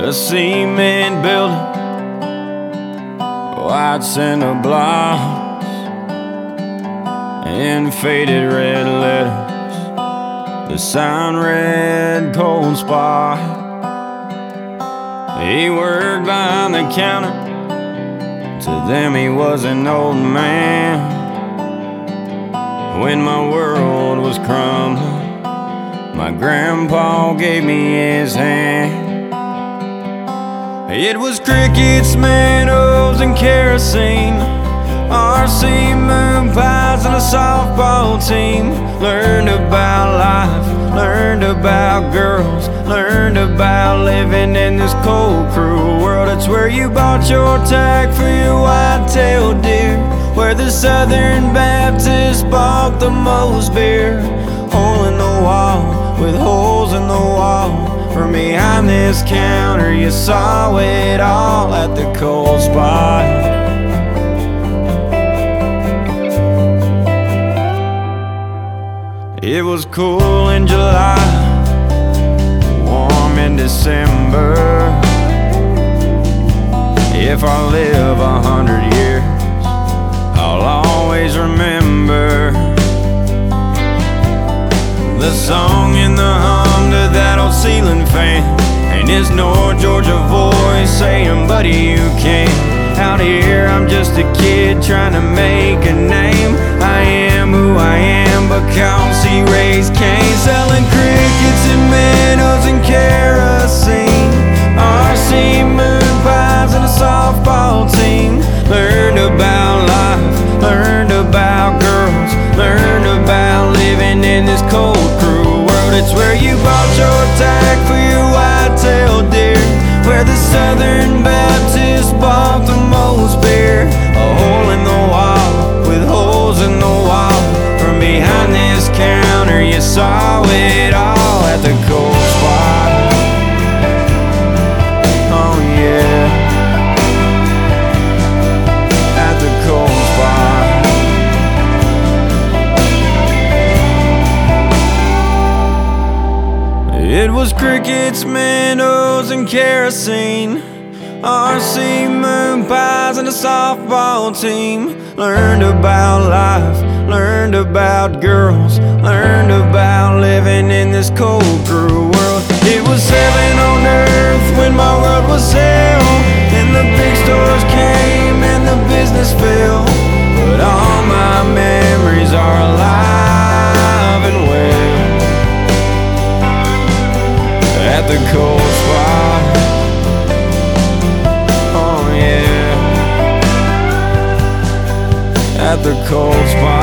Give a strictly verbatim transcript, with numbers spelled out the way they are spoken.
a cement building, white cinder blocks, and faded red letters. The sign read Cold Spot. He worked behind the counter. To them he was an old man. When my world was crumbling, my grandpa gave me his hand. It was crickets, minnows, and kerosene, R C moon pies, and a softball team. Learned about life, learned about girls, learned about living in this cold, cruel world. It's where you bought your tag for your white-tailed deer, where the Southern Baptists bought the most beer. Hole in the wall with holes in the wall. From behind this counter you saw it all at the Cold Spot. It was cool in July, warm in December. If I live a hundred years, I'll always remember the song and the hum to that old ceiling fan, and his North Georgia voice saying, buddy, you can't. Out here I'm just a kid trying to make a name. I am who I am because he raised Cain. Selling crickets and minnows and kerosene, R C moon pies, and a softball team. Learned about life, learned about girls, learned about living in this cold, cruel world. It's where you bought your tag for your white-tailed deer, where the Southern Baptists bought the most beer. A hole in the wall with holes in the wall. From behind this counter you saw it all at the Cold Spot. Oh yeah, at the Cold Spot. It was crickets, minnows, and kerosene, R C moon pies, and a softball team. Learned about life, learned about girls, learned about living in this cold, cruel world. It was heaven on earth when my world was hell, and the big stores came and the business fell. But all my memories are alive and well at the Cold Spot. Oh yeah, at the Cold Spot.